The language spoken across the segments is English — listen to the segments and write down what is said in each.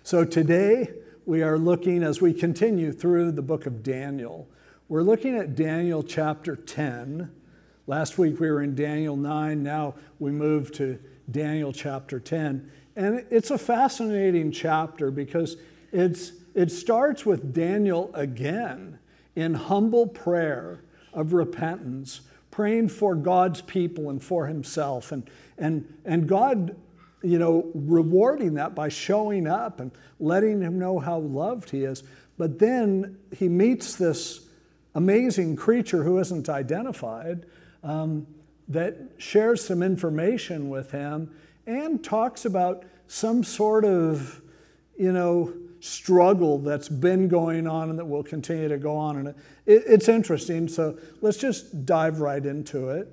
So today we are looking, as we continue through the book of Daniel, we're looking at Daniel chapter 10. Last week we were in Daniel 9, now we move to Daniel chapter 10. And it's a fascinating chapter because it starts with Daniel again in humble prayer of repentance, praying for God's people and for himself. And God, rewarding that by showing up and letting him know how loved he is. But then he meets this amazing creature who isn't identified that shares some information with him and talks about some sort of, struggle that's been going on and that will continue to go on. And it's interesting, so let's just dive right into it.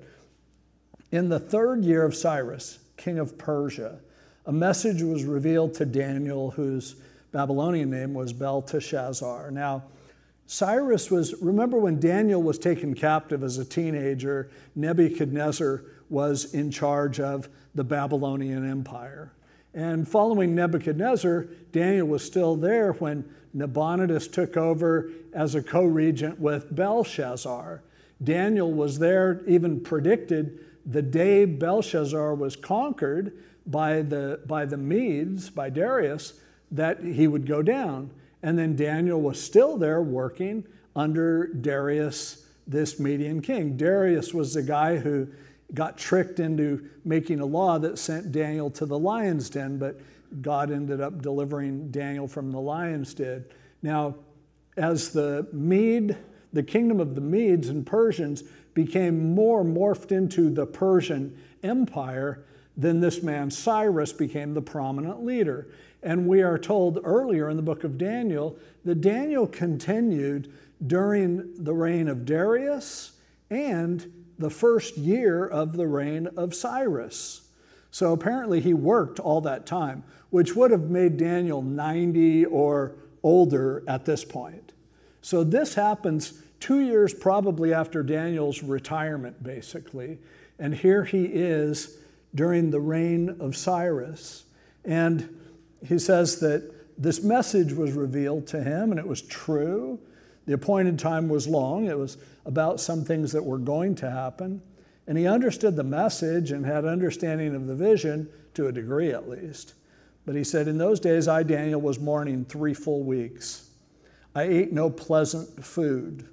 In the 3rd year of Cyrus, king of Persia, a message was revealed to Daniel, whose Babylonian name was Belteshazzar. Now, Cyrus remember when Daniel was taken captive as a teenager, Nebuchadnezzar was in charge of the Babylonian Empire. And following Nebuchadnezzar, Daniel was still there when Nabonidus took over as a co-regent with Belshazzar. Daniel was there, even predicted the day Belshazzar was conquered by the Medes, by Darius, that he would go down. And then Daniel was still there working under Darius, this Median king. Darius was the guy who got tricked into making a law that sent Daniel to the lion's den, but God ended up delivering Daniel from the lion's den. Now, as the kingdom of the Medes and Persians became more morphed into the Persian Empire, then this man Cyrus became the prominent leader. And we are told earlier in the book of Daniel that Daniel continued during the reign of Darius and the 1st year of the reign of Cyrus. So apparently he worked all that time, which would have made Daniel 90 or older at this point. So this happens 2 years probably after Daniel's retirement, basically. And here he is during the reign of Cyrus. And he says that this message was revealed to him, and it was true. The appointed time was long. It was about some things that were going to happen. And he understood the message and had understanding of the vision, to a degree at least. But he said, in those days, I, Daniel, was mourning 3 full weeks. I ate no pleasant food,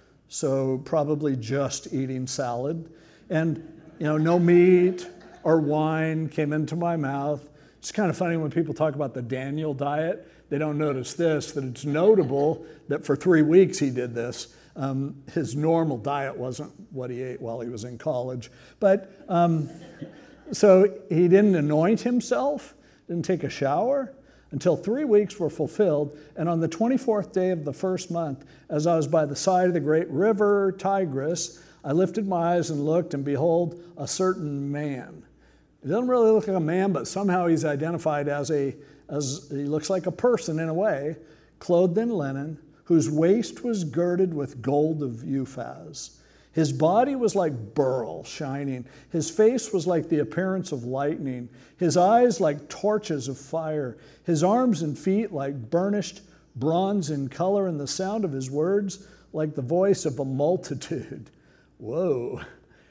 so probably just eating salad. And, no meat or wine came into my mouth. It's kind of funny when people talk about the Daniel diet. They don't notice that it's notable that for 3 weeks he did this. His normal diet wasn't what he ate while he was in college. But so he didn't anoint himself, didn't take a shower until 3 weeks were fulfilled. And on the 24th day of the 1st month, as I was by the side of the great river Tigris, I lifted my eyes and looked, and behold, a certain man. He doesn't really look like a man, but somehow he's identified as he looks like a person in a way, clothed in linen, whose waist was girded with gold of Uphaz. His body was like beryl shining. His face was like the appearance of lightning. His eyes like torches of fire. His arms and feet like burnished bronze in color, and the sound of his words like the voice of a multitude. Whoa.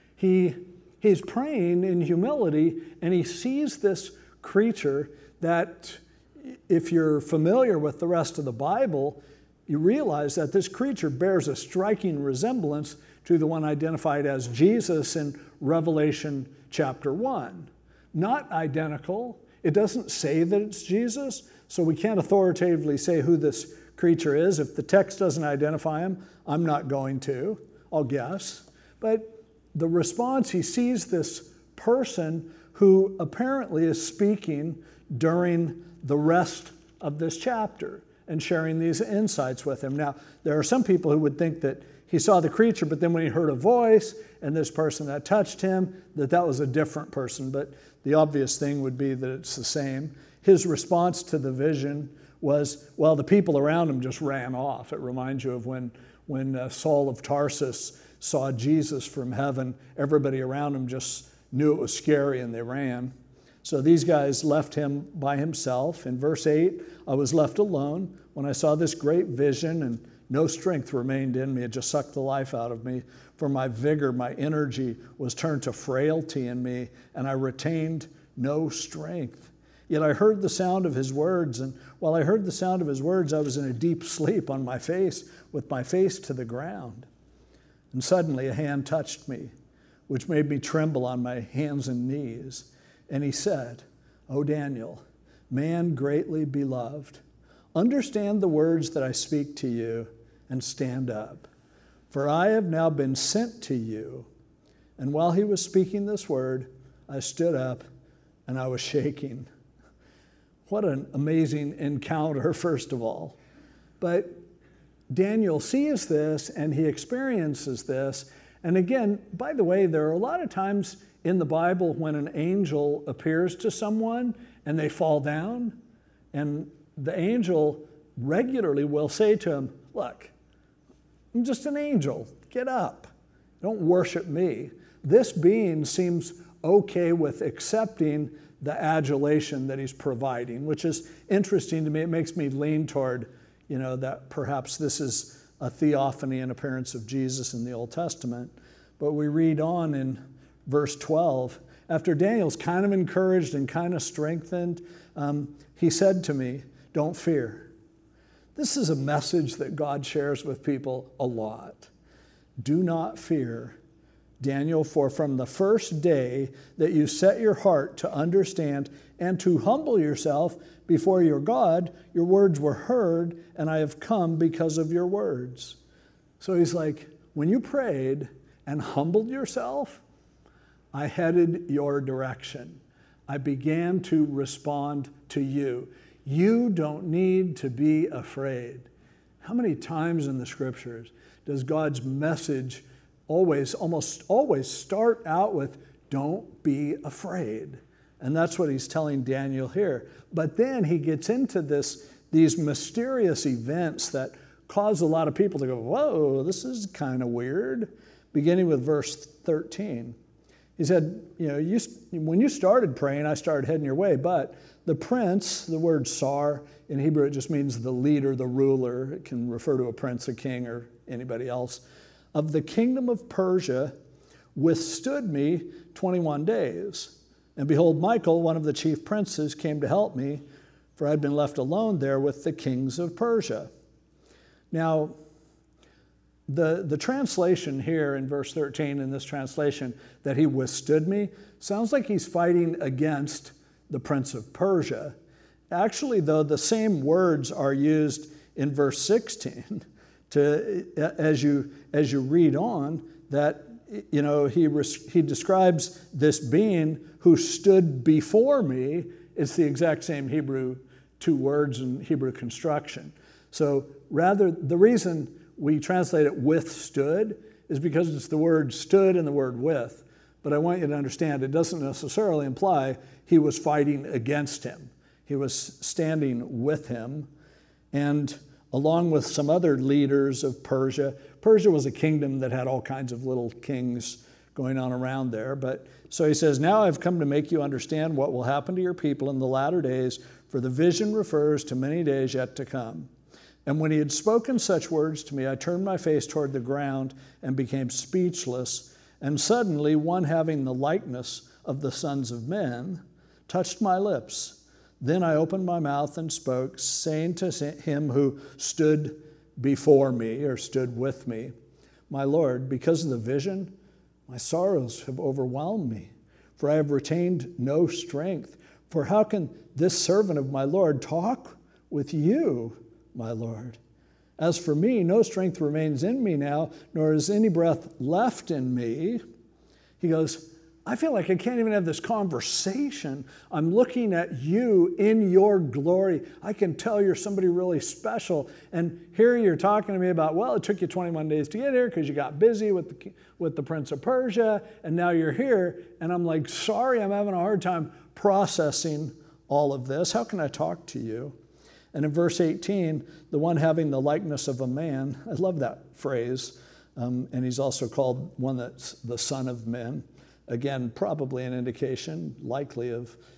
He's praying in humility, and he sees this creature that, if you're familiar with the rest of the Bible, you realize that this creature bears a striking resemblance to the one identified as Jesus in Revelation chapter 1. Not identical. It doesn't say that it's Jesus, so we can't authoritatively say who this creature is. If the text doesn't identify him, I'm not going to. I'll guess. But the response, he sees this person who apparently is speaking during the rest of this chapter and sharing these insights with him. Now, there are some people who would think that he saw the creature, but then when he heard a voice and this person that touched him, that was a different person. But the obvious thing would be that it's the same. His response to the vision was, well, the people around him just ran off. It reminds you of when Saul of Tarsus saw Jesus from heaven. Everybody around him just knew it was scary and they ran. So these guys left him by himself. In verse 8, I was left alone when I saw this great vision, and no strength remained in me. It just sucked the life out of me. For my vigor, my energy was turned to frailty in me, and I retained no strength. Yet I heard the sound of his words, and while I heard the sound of his words, I was in a deep sleep on my face, with my face to the ground. And suddenly a hand touched me, which made me tremble on my hands and knees. And he said, O Daniel, man greatly beloved, understand the words that I speak to you and stand up. For I have now been sent to you. And while he was speaking this word, I stood up and I was shaking. What an amazing encounter, first of all. But Daniel sees this and he experiences this. And again, by the way, there are a lot of times in the Bible when an angel appears to someone and they fall down, and the angel regularly will say to him, look, I'm just an angel. Get up. Don't worship me. This being seems okay with accepting the adulation that he's providing, which is interesting to me. It makes me lean toward, that perhaps this is a theophany, an appearance of Jesus in the Old Testament. But we read on in verse 12, after Daniel's kind of encouraged and kind of strengthened, he said to me, don't fear. This is a message that God shares with people a lot. Do not fear, Daniel, for from the first day that you set your heart to understand and to humble yourself before your God, your words were heard, and I have come because of your words. So he's like, when you prayed and humbled yourself, I headed your direction. I began to respond to you. You don't need to be afraid. How many times in the scriptures does God's message almost always start out with, don't be afraid? And that's what he's telling Daniel here. But then he gets into these mysterious events that cause a lot of people to go, whoa, this is kind of weird. Beginning with verse 13. He said, when you started praying, I started heading your way, but the prince, the word sar, in Hebrew it just means the leader, the ruler. It can refer to a prince, a king, or anybody else, of the kingdom of Persia withstood me 21 days. And behold, Michael, one of the chief princes, came to help me, for I had been left alone there with the kings of Persia. Now, the translation here in verse 13, in this translation, that he withstood me, sounds like he's fighting against the prince of Persia. Actually, though, the same words are used in verse 16 as you read on, that he describes this being who stood before me. It's the exact same Hebrew two words in Hebrew construction. So the reason we translate it withstood is because it's the word stood and the word with. But I want you to understand it doesn't necessarily imply he was fighting against him. He was standing with him. And along with some other leaders of Persia, Persia was a kingdom that had all kinds of little kings going on around there. But so he says, now I've come to make you understand what will happen to your people in the latter days, for the vision refers to many days yet to come. And when he had spoken such words to me, I turned my face toward the ground and became speechless. And suddenly one having the likeness of the sons of men touched my lips. Then I opened my mouth and spoke, saying to him who stood before me or stood with me, my Lord, because of the vision, my sorrows have overwhelmed me, for I have retained no strength. For how can this servant of my Lord talk with you, my Lord? As for me, no strength remains in me now, nor is any breath left in me. He goes, I feel like I can't even have this conversation. I'm looking at you in your glory. I can tell you're somebody really special. And here you're talking to me about, well, it took you 21 days to get here because you got busy with the Prince of Persia, and now you're here. And I'm like, sorry, I'm having a hard time processing all of this. How can I talk to you? And in verse 18, the one having the likeness of a man, I love that phrase. And he's also called one that's the son of men. Again, probably an indication, likely, of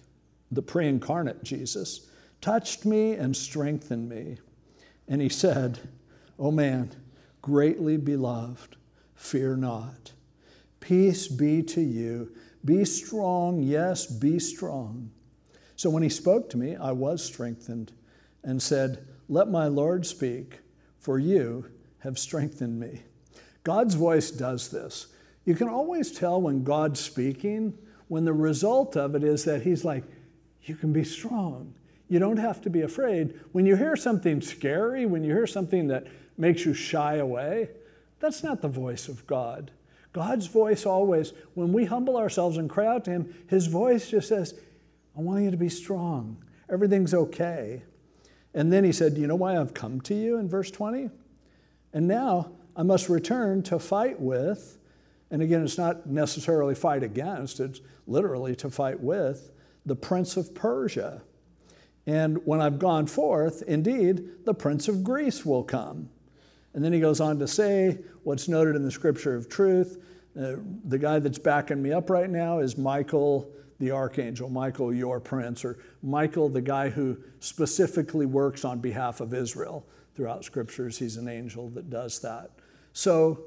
the pre-incarnate Jesus, touched me and strengthened me. And he said, "O man, greatly beloved, fear not. Peace be to you. Be strong, yes, be strong." So when he spoke to me, I was strengthened and said, "Let my Lord speak, for you have strengthened me." God's voice does this. You can always tell when God's speaking, when the result of it is that he's like, you can be strong. You don't have to be afraid. When you hear something scary, when you hear something that makes you shy away, that's not the voice of God. God's voice always, when we humble ourselves and cry out to him, his voice just says, "I want you to be strong. Everything's okay." And then he said, "You know why I've come to you," in verse 20? "And now I must return to fight with," and again, it's not necessarily fight against, it's literally to fight with, "the prince of Persia. And when I've gone forth, indeed, the prince of Greece will come." And then he goes on to say what's noted in the scripture of truth. The guy that's backing me up right now is Michael the archangel, Michael your prince, or Michael the guy who specifically works on behalf of Israel. Throughout scriptures, he's an angel that does that. So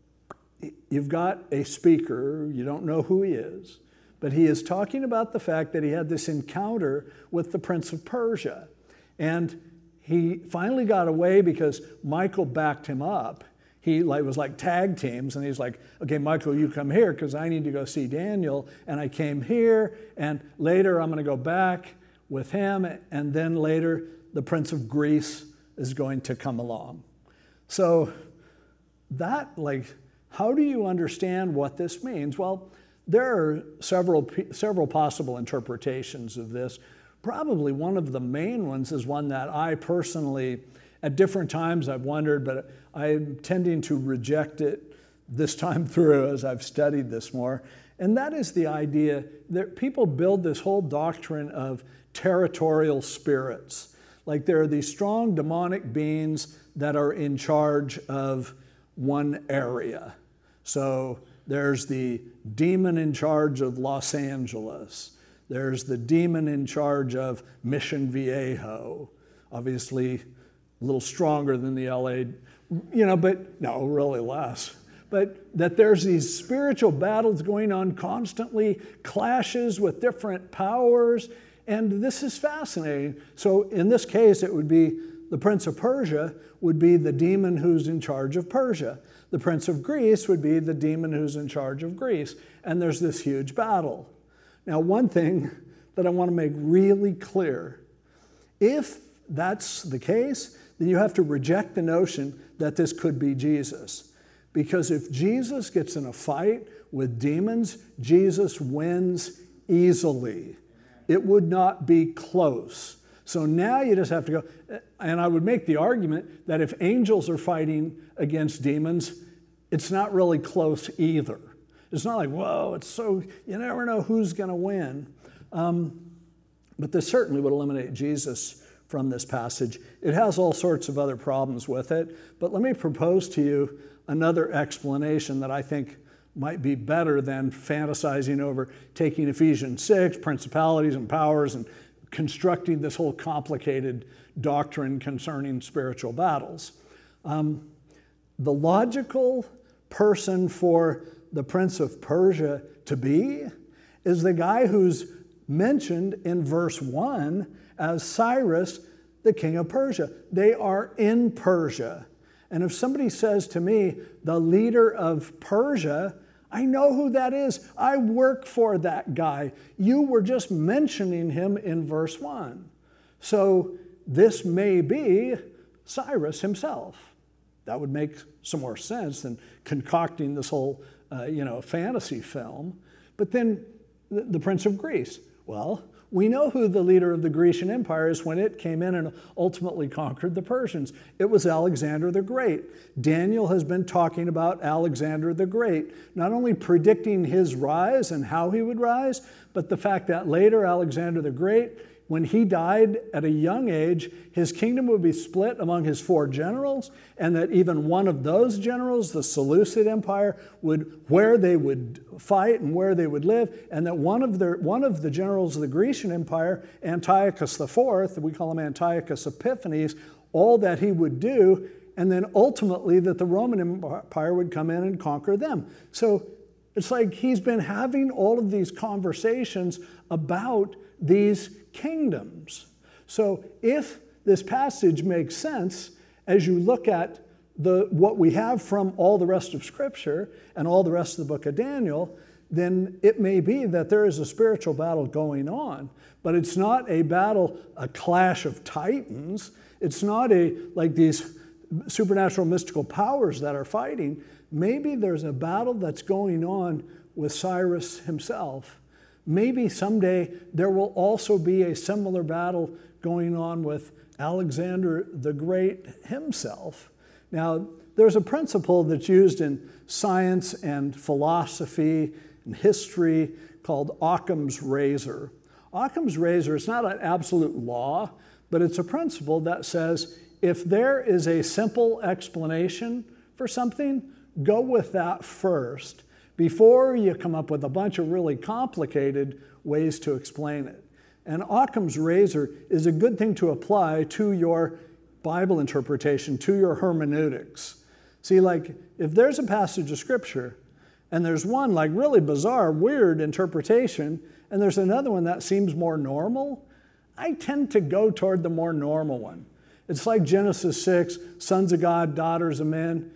you've got a speaker, you don't know who he is, but he is talking about the fact that he had this encounter with the prince of Persia. And he finally got away because Michael backed him up. He was like tag teams, and he's like, "Okay, Michael, you come here because I need to go see Daniel." And I came here, and later I'm going to go back with him, and then later the prince of Greece is going to come along. So that, how do you understand what this means? Well, there are several possible interpretations of this. Probably one of the main ones is one that I personally, at different times I've wondered, but I'm tending to reject it this time through as I've studied this more. And that is the idea that people build this whole doctrine of territorial spirits. Like there are these strong demonic beings that are in charge of one area. So there's the demon in charge of Los Angeles. There's the demon in charge of Mission Viejo. Obviously, a little stronger than the LA, but no, really less. But that there's these spiritual battles going on constantly, clashes with different powers, and this is fascinating. So in this case, it would be the prince of Persia would be the demon who's in charge of Persia. The prince of Greece would be the demon who's in charge of Greece. And there's this huge battle. Now, one thing that I want to make really clear, if that's the case, then you have to reject the notion that this could be Jesus. Because if Jesus gets in a fight with demons, Jesus wins easily. It would not be close. So now you just have to go, and I would make the argument that if angels are fighting against demons, it's not really close either. It's not like, whoa, it's so, you never know who's going to win. But this certainly would eliminate Jesus from this passage. It has all sorts of other problems with it, but let me propose to you another explanation that I think might be better than fantasizing over taking Ephesians 6, principalities and powers, and constructing this whole complicated doctrine concerning spiritual battles. The logical person for the prince of Persia to be is the guy who's mentioned in verse 1 as Cyrus, the king of Persia. They are in Persia. And if somebody says to me, the leader of Persia, I know who that is. I work for that guy. You were just mentioning him in verse 1. So this may be Cyrus himself. That would make some more sense than concocting this whole, fantasy film. But then the Prince of Greece. Well, we know who the leader of the Grecian Empire is when it came in and ultimately conquered the Persians. It was Alexander the Great. Daniel has been talking about Alexander the Great, not only predicting his rise and how he would rise, but the fact that later Alexander the Great when he died at a young age, his kingdom would be split among his 4 generals, and that even one of those generals, the Seleucid Empire, where they would fight and where they would live, and that one of the generals of the Grecian Empire, Antiochus IV, we call him Antiochus Epiphanes, all that he would do, and then ultimately that the Roman Empire would come in and conquer them. So it's like he's been having all of these conversations about these kingdoms. So if this passage makes sense, as you look at what we have from all the rest of Scripture and all the rest of the book of Daniel, then it may be that there is a spiritual battle going but it's not a battle, a clash of titans. It's not like these supernatural mystical powers that are fighting. Maybe there's a battle that's going on with Cyrus himself. Maybe someday there will also be a similar battle going on with Alexander the Great himself. Now, there's a principle that's used in science and philosophy and history called Occam's razor. Occam's razor is not an absolute law, but it's a principle that says if there is a simple explanation for something, go with that first before you come up with a bunch of really complicated ways to explain it. And Occam's razor is a good thing to apply to your Bible interpretation, to your hermeneutics. See, like if there's a passage of Scripture and there's one like really bizarre, weird interpretation, and there's another one that seems more normal, I tend to go toward the more normal one. It's like Genesis 6, sons of God, daughters of men.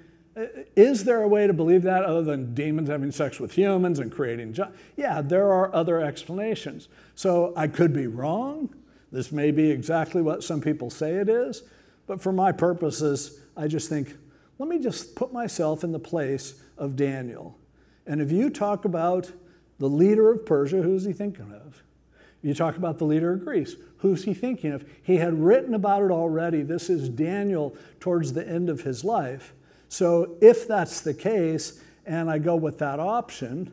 Is there a way to believe that other than demons having sex with humans and creating Yeah, there are other explanations. So I could be wrong. This may be exactly what some people say it is. But for my purposes, I just think, let me just put myself in the place of Daniel. And if you talk about the leader of Persia, who's he thinking of? You talk about the leader of Greece. Who's he thinking of? He had written about it already. This is Daniel towards the end of his life. So if that's the case, and I go with that option,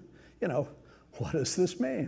what does this mean?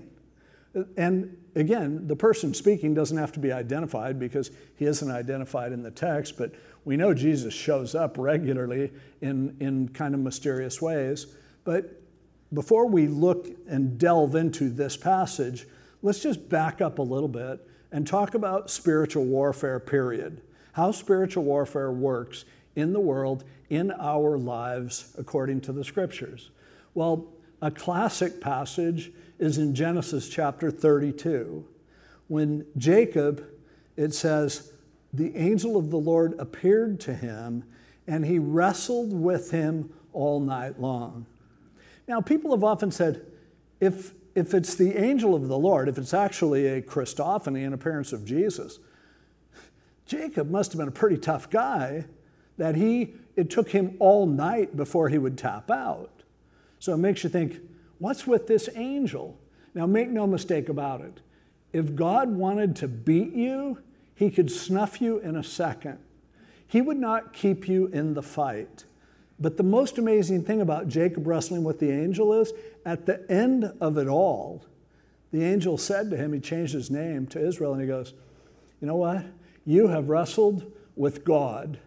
And again, the person speaking doesn't have to be identified because he isn't identified in the text, but we know Jesus shows up regularly in kind of mysterious ways. But before we look and delve into this passage, let's just back up a little bit and talk about spiritual warfare, period. How spiritual warfare works in the world, in our lives, according to the Scriptures. Well, a classic passage is in Genesis chapter 32. When Jacob, it says, the angel of the Lord appeared to him, and he wrestled with him all night long. Now, people have often said, if it's the angel of the Lord, if it's actually a Christophany, an appearance of Jesus, Jacob must have been a pretty tough guy that it took him all night before he would tap out. So it makes you think, what's with this angel? Now, make no mistake about it. If God wanted to beat you, he could snuff you in a second. He would not keep you in the fight. But the most amazing thing about Jacob wrestling with the angel is, at the end of it all, the angel said to him, he changed his name to Israel, and he goes, you know what? You have wrestled with God.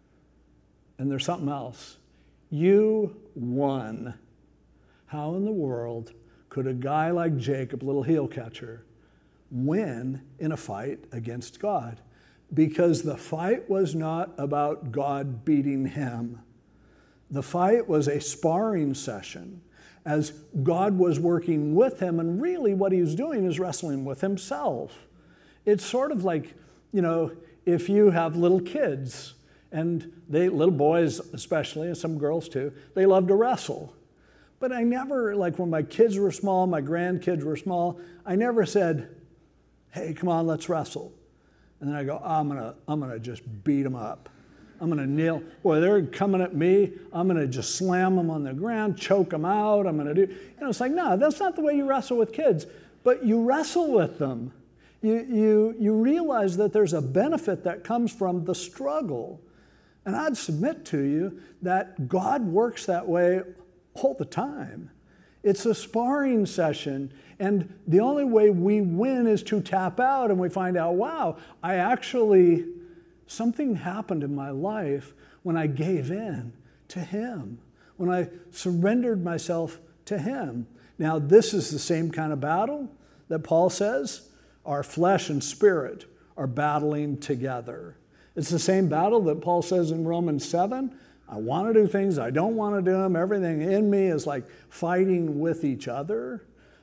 And there's something else. You won. How in the world could a guy like Jacob, little heel catcher, win in a fight against God? Because the fight was not about God beating him. The fight was a sparring session as God was working with him, and really what he was doing is wrestling with himself. It's sort of like, if you have little kids, and little boys especially, and some girls too, they love to wrestle. But I never, like when my kids were small, my grandkids were small, I never said, hey, come on, let's wrestle. And then I go, I'm gonna just beat them up. I'm gonna kneel. Boy, they're coming at me. I'm gonna just slam them on the ground, choke them out. I'm gonna do, it's like, no, that's not the way you wrestle with kids. But you wrestle with them. You realize that there's a benefit that comes from the struggle. And I'd submit to you that God works that way all the time. It's a sparring session. And the only way we win is to tap out and we find out, wow, something happened in my life when I gave in to him, when I surrendered myself to him. Now, this is the same kind of battle that Paul says our flesh and spirit are battling together. It's the same battle that Paul says in Romans 7. I want to do things, I don't want to do them. Everything in me is like fighting with each other.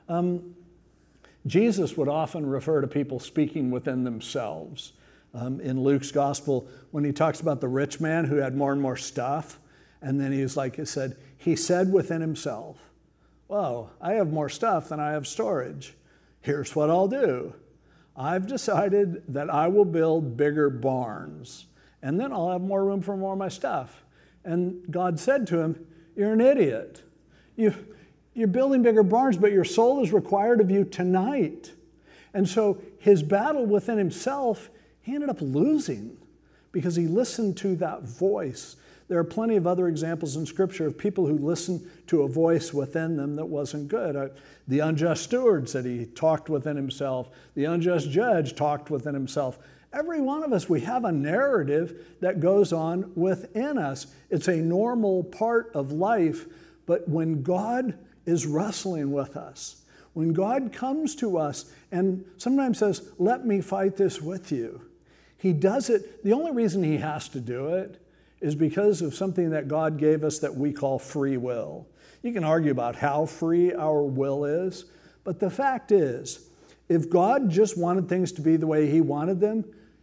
Jesus would often refer to people speaking within themselves. In Luke's gospel, when he talks about the rich man who had more and more stuff, and then he said within himself, whoa, I have more stuff than I have storage. Here's what I'll do. I've decided that I will build bigger barns, and then I'll have more room for more of my stuff. And God said to him, you're an idiot. You're building bigger barns, but your soul is required of you tonight. And so his battle within himself, he ended up losing because he listened to that voice. There are plenty of other examples in Scripture of people who listened to a voice within them that wasn't good. The unjust steward said he talked within himself. The unjust judge talked within himself. Every one of us, we have a narrative that goes on within us. It's a normal part of life, but when God is wrestling with us, when God comes to us and sometimes says, let me fight this with you, he does it. The only reason he has to do it is because of something that God gave us that we call free will. You can argue about how free our will is, but the fact is, if God just wanted things to be the way he wanted them,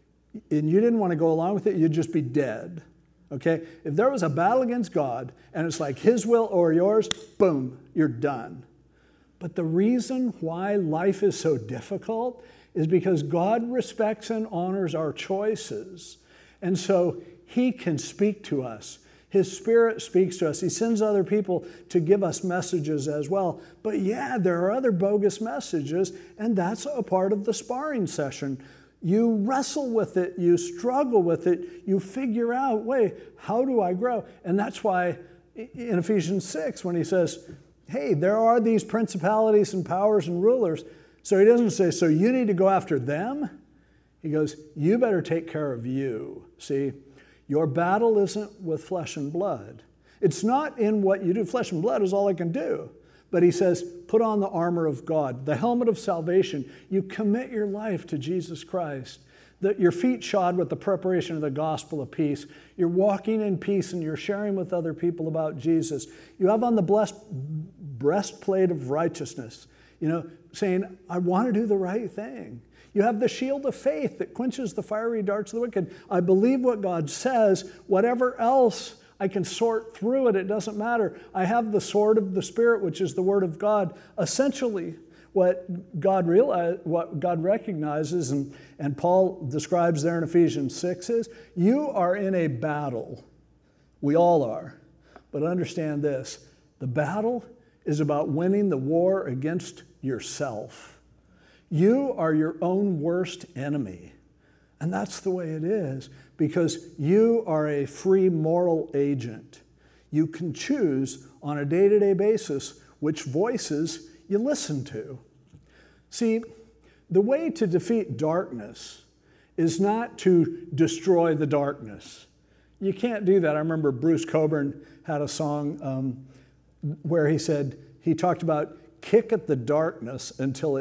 and you didn't want to go along with it, you'd just be dead. Okay? If there was a battle against God, and it's like his will or yours, boom, you're done. But the reason why life is so difficult is because God respects and honors our choices. And so he can speak to us. His Spirit speaks to us. He sends other people to give us messages as well. But yeah, there are other bogus messages, and that's a part of the sparring session. You wrestle with it, you struggle with it, you figure out, wait, how do I grow? And that's why in Ephesians 6, when he says, hey, there are these principalities and powers and rulers, so he doesn't say, so you need to go after them. He goes, you better take care of you. See, your battle isn't with flesh and blood. It's not in what you do. Flesh and blood is all I can do. But he says, put on the armor of God, the helmet of salvation. You commit your life to Jesus Christ. Your feet shod with the preparation of the gospel of peace. You're walking in peace and you're sharing with other people about Jesus. You have on the blessed breastplate of righteousness, saying, I want to do the right thing. You have the shield of faith that quenches the fiery darts of the wicked. I believe what God says. Whatever else, I can sort through it. It doesn't matter. I have the sword of the Spirit, which is the Word of God. Essentially, what God recognizes, and Paul describes there in Ephesians 6 is, you are in a battle. We all are. But understand this, the battle is about winning the war against yourself. You are your own worst enemy. And that's the way it is, because you are a free moral agent. You can choose on a day-to-day basis which voices you listen to. See, the way to defeat darkness is not to destroy the darkness. You can't do that. I remember Bruce Coburn had a song where he talked about kick at the darkness until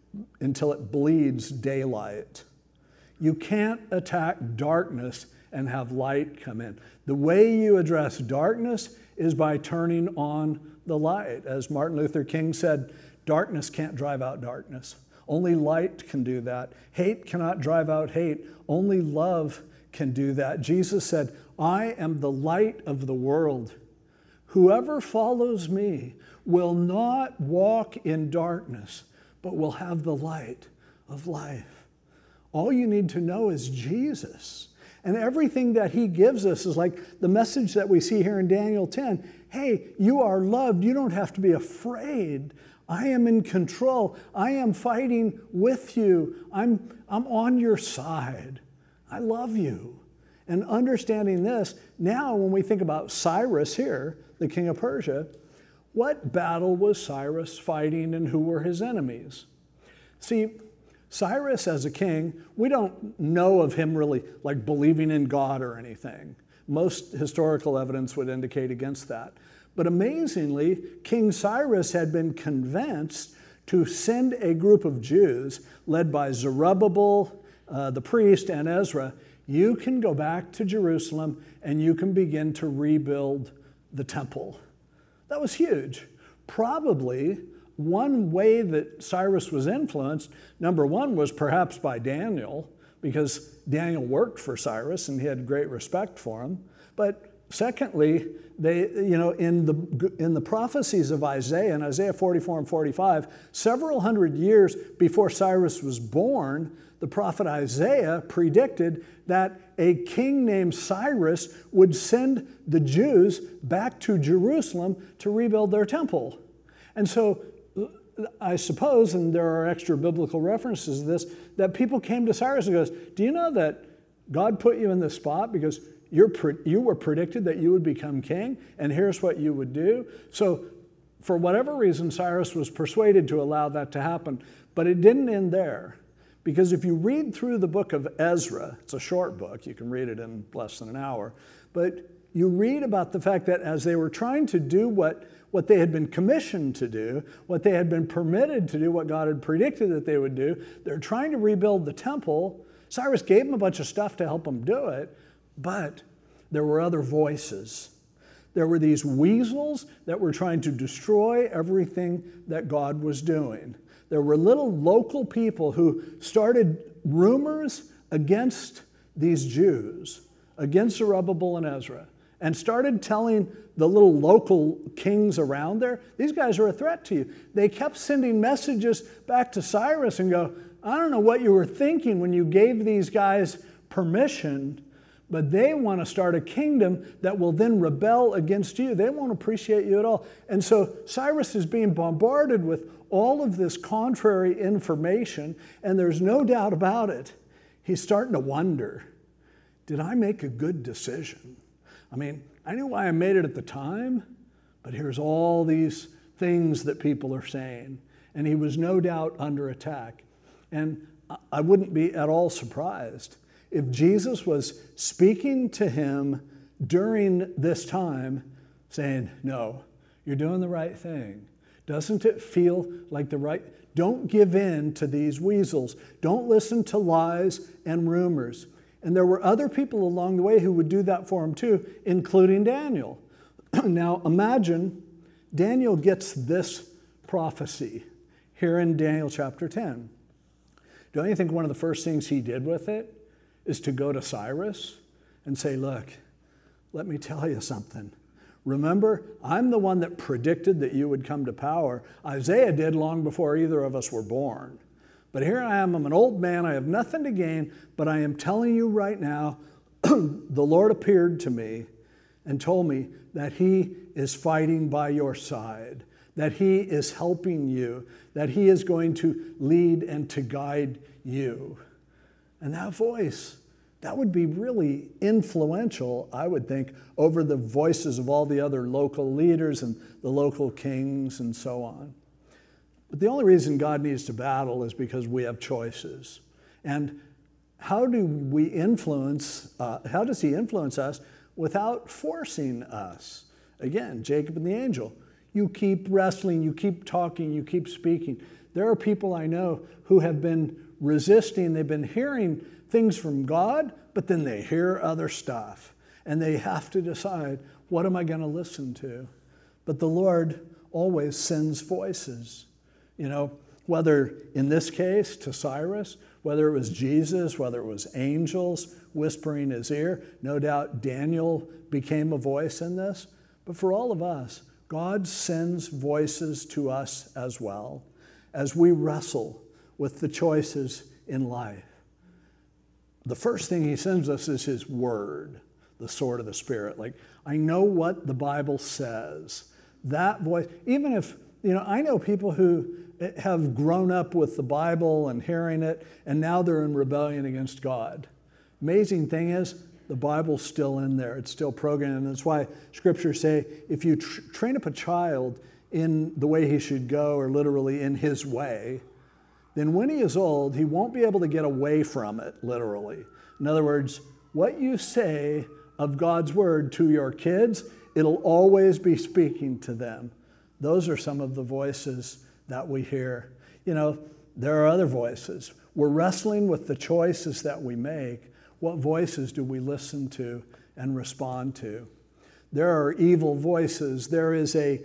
it bleeds daylight. You can't attack darkness and have light come in. The way you address darkness is by turning on the light. As Martin Luther King said, darkness can't drive out darkness. Only light can do that. Hate cannot drive out hate. Only love can do that. Jesus said, I am the light of the world. Whoever follows me will not walk in darkness, but will have the light of life. All you need to know is Jesus. And everything that he gives us is like the message that we see here in Daniel 10. Hey, you are loved. You don't have to be afraid. I am in control. I am fighting with you. I'm on your side. I love you. And understanding this, now when we think about Cyrus here, the king of Persia, What battle was Cyrus fighting and who were his enemies? See, Cyrus as a king, we don't know of him really like believing in God or anything. Most historical evidence would indicate against that. But amazingly, King Cyrus had been convinced to send a group of Jews led by Zerubbabel, the priest, and Ezra. You can go back to Jerusalem and you can begin to rebuild the temple. That was huge. Probably one way that Cyrus was influenced, number one, was perhaps by Daniel, because Daniel worked for Cyrus and he had great respect for him. But secondly, in the prophecies of Isaiah, in Isaiah 44 and 45, several hundred years before Cyrus was born, the prophet Isaiah predicted that a king named Cyrus would send the Jews back to Jerusalem to rebuild their temple. And so I suppose, and there are extra biblical references to this, that people came to Cyrus and goes, do you know that God put you in this spot because you were predicted that you would become king, and here's what you would do? So for whatever reason, Cyrus was persuaded to allow that to happen. But it didn't end there. Because if you read through the book of Ezra, it's a short book, you can read it in less than an hour, but you read about the fact that as they were trying to do what they had been commissioned to do, what they had been permitted to do, what God had predicted that they would do, they're trying to rebuild the temple. Cyrus gave them a bunch of stuff to help them do it, but there were other voices. There were these weasels that were trying to destroy everything that God was doing. There were little local people who started rumors against these Jews, against Zerubbabel and Ezra, and started telling the little local kings around there, these guys are a threat to you. They kept sending messages back to Cyrus and go, I don't know what you were thinking when you gave these guys permission, but they want to start a kingdom that will then rebel against you. They won't appreciate you at all. And so Cyrus is being bombarded with all of this contrary information, and there's no doubt about it. He's starting to wonder, did I make a good decision? I mean, I knew why I made it at the time, but here's all these things that people are saying. And he was no doubt under attack. And I wouldn't be at all surprised if Jesus was speaking to him during this time, saying, no, you're doing the right thing. Doesn't it feel like the right? Don't give in to these weasels. Don't listen to lies and rumors. And there were other people along the way who would do that for him too, including Daniel. Now imagine Daniel gets this prophecy here in Daniel chapter 10. Don't you think one of the first things he did with it is to go to Cyrus and say, look, let me tell you something. Remember, I'm the one that predicted that you would come to power. Isaiah did long before either of us were born. But here I am, I'm an old man, I have nothing to gain, but I am telling you right now, the Lord appeared to me and told me that he is fighting by your side, that he is helping you, that he is going to lead and to guide you. And that voice, that would be really influential, I would think, over the voices of all the other local leaders and the local kings and so on. But the only reason God needs to battle is because we have choices. And how do we influence, how does he influence us without forcing us? Again, Jacob and the angel. You keep wrestling, you keep talking, you keep speaking. There are people I know who have been resisting, they've been hearing things from God, but then they hear other stuff. And they have to decide, what am I going to listen to? But the Lord always sends voices. You know, whether in this case to Cyrus, whether it was Jesus, whether it was angels whispering in his ear, no doubt Daniel became a voice in this. But for all of us, God sends voices to us as well as we wrestle with the choices in life. The first thing he sends us is his word, the sword of the Spirit. Like, I know what the Bible says. That voice, even if, I know people who have grown up with the Bible and hearing it, and now they're in rebellion against God. Amazing thing is, the Bible's still in there. It's still programmed. And that's why scriptures say, if you train up a child in the way he should go, or literally in his way, then when he is old, he won't be able to get away from it, literally. In other words, what you say of God's word to your kids, it'll always be speaking to them. Those are some of the voices that we hear. You know, there are other voices. We're wrestling with the choices that we make. What voices do we listen to and respond to? There are evil voices. There is a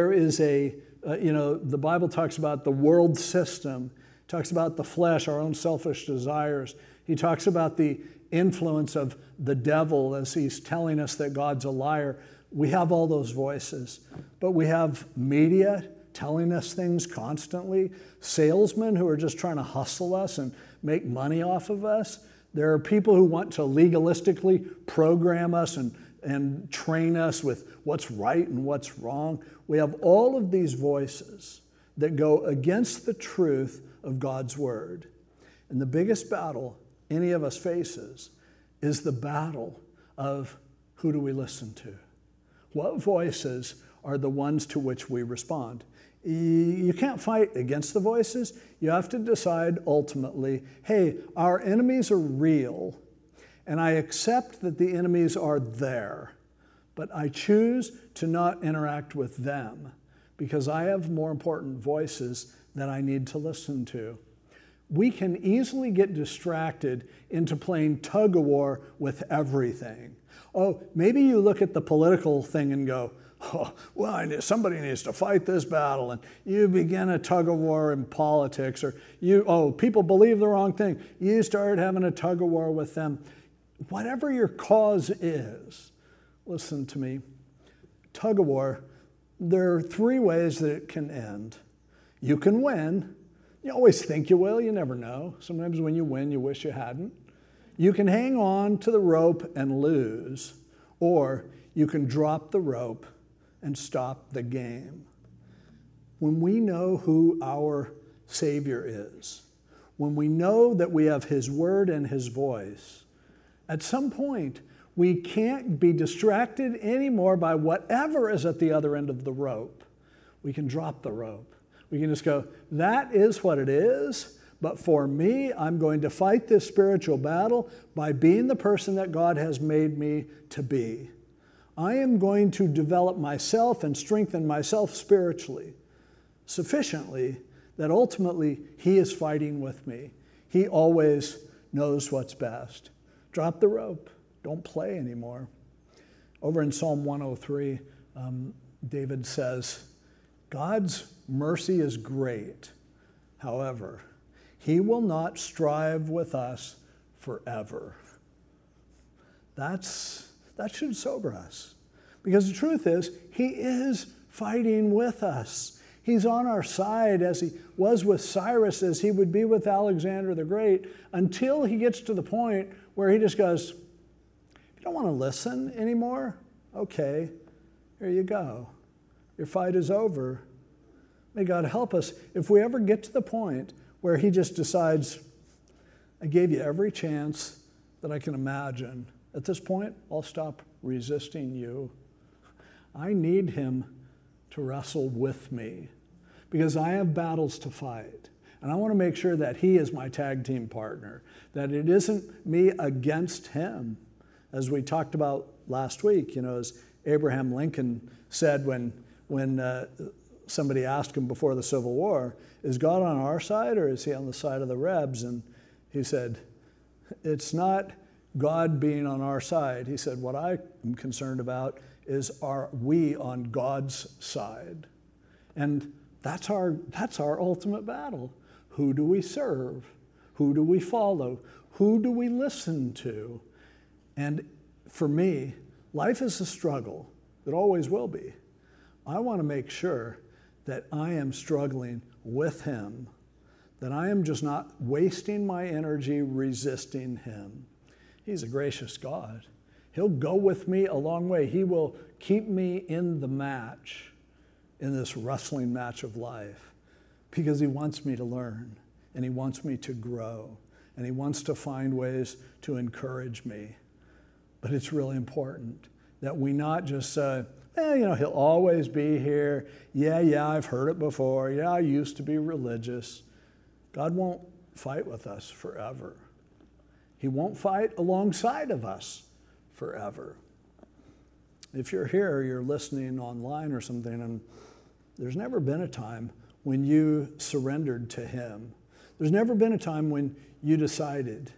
the Bible talks about the world system, talks about the flesh, our own selfish desires. He talks about the influence of the devil as he's telling us that God's a liar. We have all those voices, but we have media telling us things constantly, salesmen who are just trying to hustle us and make money off of us. There are people who want to legalistically program us and train us with what's right and what's wrong. We have all of these voices that go against the truth of God's word. And the biggest battle any of us faces is the battle of who do we listen to? What voices are the ones to which we respond? You can't fight against the voices. You have to decide ultimately, hey, our enemies are real, and I accept that the enemies are there, but I choose to not interact with them because I have more important voices that I need to listen to. We can easily get distracted into playing tug-of-war with everything. Oh, maybe you look at the political thing and go, oh, well, somebody needs to fight this battle, and you begin a tug-of-war in politics, or people believe the wrong thing. You start having a tug-of-war with them. Whatever your cause is, listen to me, tug-of-war, there are three ways that it can end. You can win. You always think you will, you never know. Sometimes when you win, you wish you hadn't. You can hang on to the rope and lose, or you can drop the rope and stop the game. When we know who our Savior is, when we know that we have His word and His voice, at some point, we can't be distracted anymore by whatever is at the other end of the rope. We can drop the rope. We can just go, that is what it is, but for me, I'm going to fight this spiritual battle by being the person that God has made me to be. I am going to develop myself and strengthen myself spiritually sufficiently that ultimately He is fighting with me. He always knows what's best. Drop the rope. Don't play anymore. Over in Psalm 103, David says, God's mercy is great. However, He will not strive with us forever. That should sober us. Because the truth is, He is fighting with us. He's on our side as He was with Cyrus, as He would be with Alexander the Great, until He gets to the point where He just goes, you don't want to listen anymore? Okay, here you go. Your fight is over. May God help us if we ever get to the point where He just decides, I gave you every chance that I can imagine. At this point, I'll stop resisting you. I need Him to wrestle with me because I have battles to fight. And I want to make sure that He is my tag team partner, that it isn't me against Him. As we talked about last week, as Abraham Lincoln said when somebody asked him before the Civil War, is God on our side or is He on the side of the Rebs? And he said, it's not God being on our side. He said, what I am concerned about is, are we on God's side? And that's our ultimate battle. Who do we serve? Who do we follow? Who do we listen to? And for me, life is a struggle. It always will be. I want to make sure that I am struggling with Him, that I am just not wasting my energy resisting Him. He's a gracious God. He'll go with me a long way. He will keep me in the match, in this wrestling match of life, because He wants me to learn, and He wants me to grow, and He wants to find ways to encourage me. But it's really important that we not just say, he'll always be here. Yeah, I've heard it before. Yeah, I used to be religious. God won't fight with us forever. He won't fight alongside of us forever. If you're here, you're listening online or something, and there's never been a time when you surrendered to him. There's never been a time when you decided,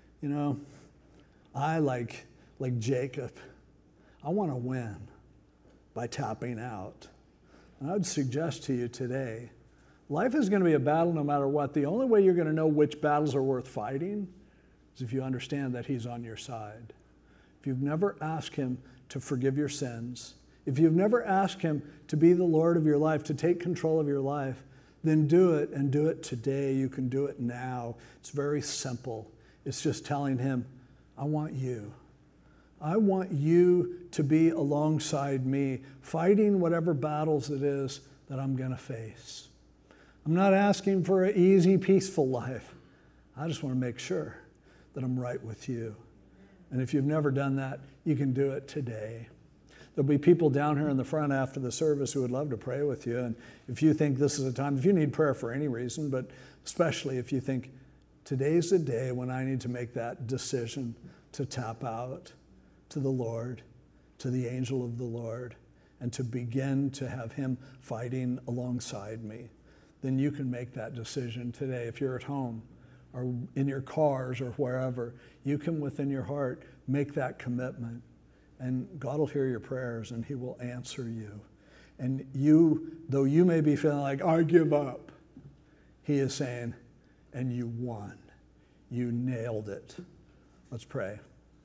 I like Jacob, I want to win by tapping out. And I would suggest to you today, life is going to be a battle no matter what. The only way you're going to know which battles are worth fighting is if you understand that he's on your side. If you've never asked him to forgive your sins, if you've never asked him to be the Lord of your life, to take control of your life, then do it, and do it today. You can do it now. It's very simple. It's just telling him, I want you. I want you to be alongside me, fighting whatever battles it is that I'm going to face. I'm not asking for an easy, peaceful life. I just want to make sure that I'm right with you. And if you've never done that, you can do it today. There'll be people down here in the front after the service who would love to pray with you. And if you think this is a time, if you need prayer for any reason, but especially if you think today's the day when I need to make that decision to tap out to the Lord, to the angel of the Lord, and to begin to have him fighting alongside me, then you can make that decision today. If you're at home or in your cars or wherever, you can within your heart make that commitment. And God will hear your prayers and he will answer you. And you, though you may be feeling like, I give up, he is saying, and you won. You nailed it. Let's pray.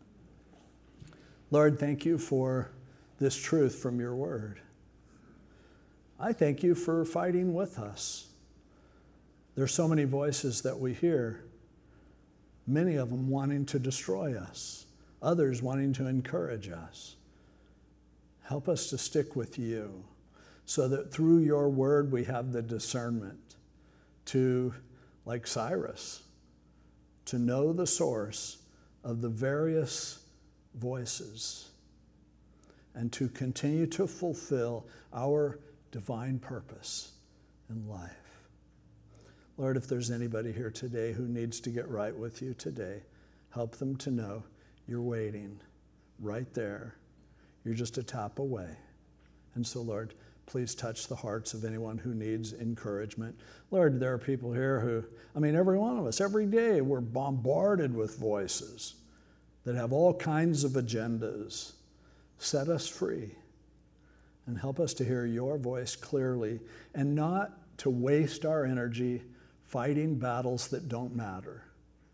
Lord, thank you for this truth from your word. I thank you for fighting with us. There's so many voices that we hear, many of them wanting to destroy us, others wanting to encourage us. Help us to stick with you so that through your word we have the discernment to, like Cyrus, to know the source of the various voices and to continue to fulfill our divine purpose in life. Lord, if there's anybody here today who needs to get right with you today, help them to know you're waiting right there. You're just a tap away. And so, Lord, please touch the hearts of anyone who needs encouragement. Lord, there are people here who, every one of us, every day we're bombarded with voices that have all kinds of agendas. Set us free and help us to hear your voice clearly and not to waste our energy fighting battles that don't matter,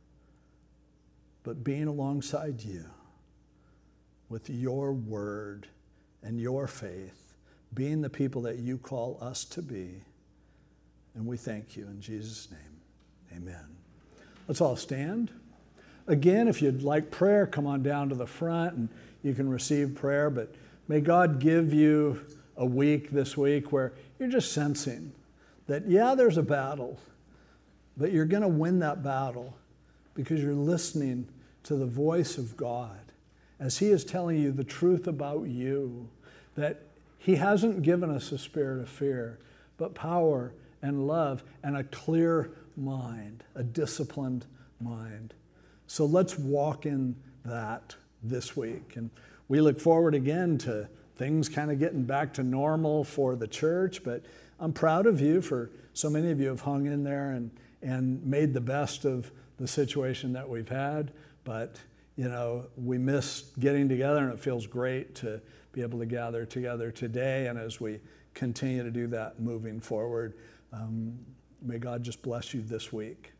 but being alongside you with your word and your faith, being the people that you call us to be. And we thank you in Jesus' name. Amen. Let's all stand. Again, if you'd like prayer, come on down to the front and you can receive prayer. But may God give you a week this week where you're just sensing that, there's a battle, but you're going to win that battle because you're listening to the voice of God as he is telling you the truth about you, that he hasn't given us a spirit of fear, but power and love and a clear mind, a disciplined mind. So let's walk in that this week. And we look forward again to things kind of getting back to normal for the church, but I'm proud of you for so many of you have hung in there and made the best of the situation that we've had. But, we miss getting together, and it feels great to be able to gather together today. And as we continue to do that moving forward, may God just bless you this week.